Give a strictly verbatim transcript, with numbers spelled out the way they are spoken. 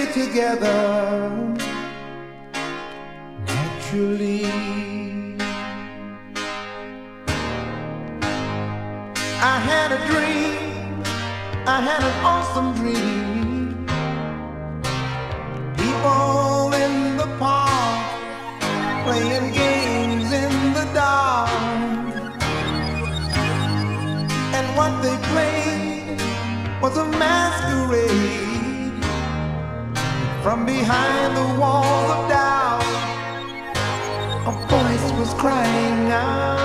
together naturally. I had a dream, I had an awesome dream. People in the park playing games in the dark, and what they played was a masquerade. From behind the walls of doubt, a voice was crying out.